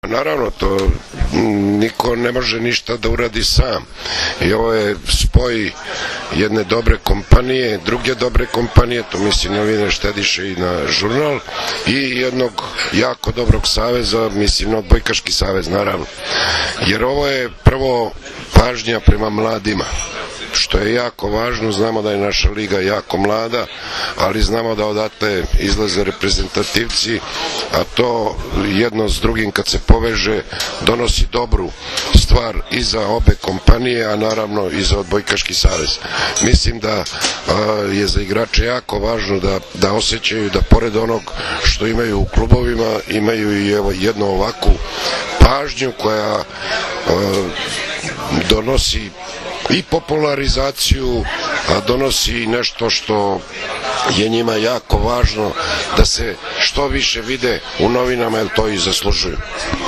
Naravno, to niko ne može ništa da uradi sam. I ovo je spoj jedne dobre kompanije, druge dobre kompanije, to misli Novine štediše i na žurnal, i jednog jako dobrog saveza, mislim na Odbojkaški savez, naravno. Jer ovo je prvo pažnja prema mladima, što je jako važno. Znamo da je naša liga jako mlada, ali znamo da odatle izlaze reprezentativci, a to jedno s drugim kad se poveže donosi dobru stvar i za obe kompanije, a naravno i za Odbojkaški savez. Mislim da je za igrače jako važno da osjećaju da pored onog što imaju u klubovima, imaju i jednu ovakvu pažnju koja donosi i popularizaciju, a donosi i nešto što je njima jako važno, da se što više vide u novinama, jer to i zaslužuju.